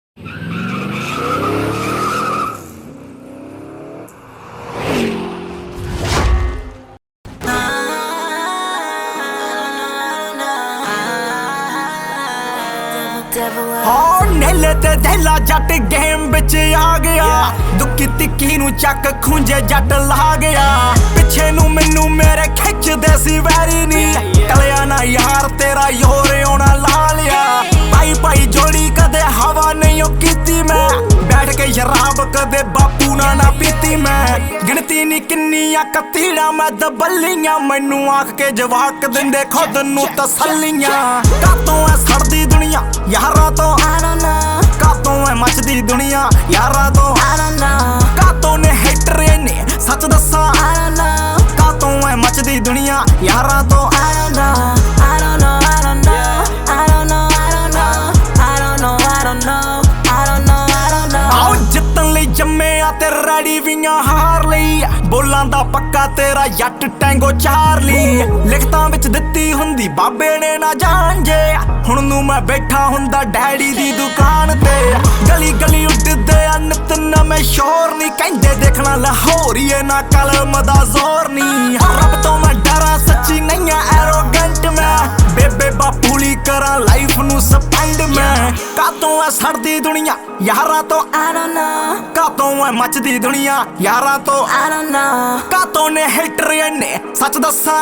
नेले ते दहला जट गेम बिच आ गया दुखी तिक्की नू चक खुंजे जट ला गया पिछे नू मैनू मेरे खिचदे सी वैरी नी टलिया ना यार तेरा योर आना ला लिया भाई भाई जोड़ी कदे हवा नहीं कीती मैं बैठ के शराब कदे बापू ना पीती मैं गिनती नी किन्नियां कतीड़ा मैं दबलियां मैनू आख के जवाक दिंदे खुद नू तसल्लियां कातों है सड़दी दुनिया यारा तो कातों है मचदी दुनिया यारा तो कातों ने हेटर ने सच दसा कातों है मचदी दुनिया यारा तो आओ जितन लई जम्मे आ ते रेडी वियां हार लई बोलां दा पक्का तेरा जट टैंगो चार्ली लिखतां विच दित्ती हुंदी बाबे ने ना जान जे हुण नू मैं बैठा हुंदा डैडी दी दुकान ते गली गली उड्डदे आ नित नवें शोर नी कहंदे देखना लाहौरीए ना कलम दा जोर नी रब तो मैं डरा सच्ची नहीं एरोगेंट मैं बेबे बापूली करा लाइफ नू स्पेंड मैं कातों है सड़दी दुनिया यारा तो कातों है मचदी दुनिया यारा तो कातों ने हेटर ने सच दसा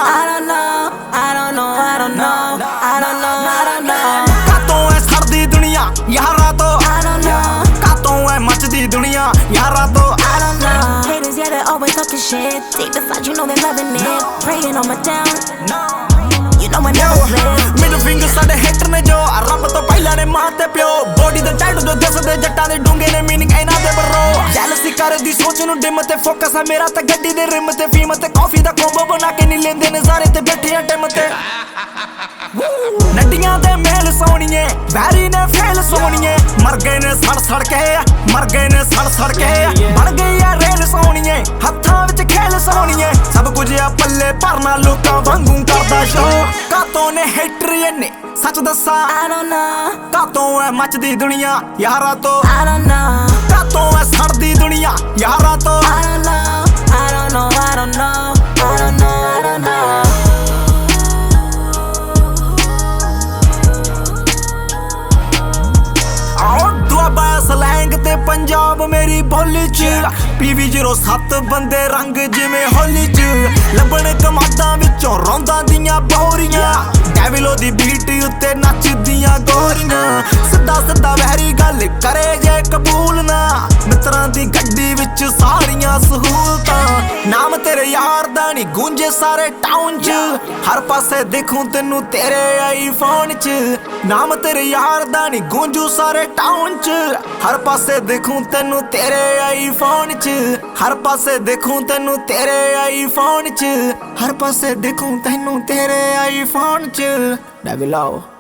कातों है सड़दी दुनिया यारा तो कातों है मचदी दुनिया यारा तो Haters, yeah, they always talking shit. Deep inside, you know they loving it. Praying on my down. You know I never flip. Middle finger साडे हेटर ने जो रब तो पहला ने मां ते प्यो बॉडी दा टैटू जो दसदे जट्टां दे डूंगे ने मीनिंग इना दे बरो जैलसी करदी सोच नू डिम ते फोकस है मेरा ते गड्डी दे रिम ते फीम ते कॉफी दा कोंबो बना के नी लेंदे नज़ारे ते बैठे आ टिम ते नड्डियां दे मेल सोनिए वैरी ने फेल सोनिए मर गए ने सड़ सड़ के मर गए ने सड़ सड़ के बन गई है रेल सोनिए हत्थां विच खेल सोनिए सब कुछ आ पल्ले भरना लोकां वांगू करदा शो कातों ने हेटर ने सच दसा कातों है मचदी दुनिया यारा तो कातों है सड़दी दुनिया यारा तो सलैंग ते पंजाब मेरी बोली च PV07 बंदे रंग जिवें होली च लबण कमादां विचों रौंदां दियां बोरियां डेविलो दी बीट उत्ते नचदियां गोरियां सिद्धा सिद्धा वैरी गल करे जे कबूल ना मित्रां दी गड्डी विच सारियां सहूलतां नाम तेरे यार दा नी गूंजे सारे टाउन च हर पासे देखूं तेनू तेरे आईफोन च नाम तेरे यार दा नी गूंजू सारे टाउन च हर पासे देखूं तेनू तेरे आईफोन च हर पासे देखूं तेनू तेरे आईफोन च हर पासे देखूं तेनू तेरे आईफोन च डेविलो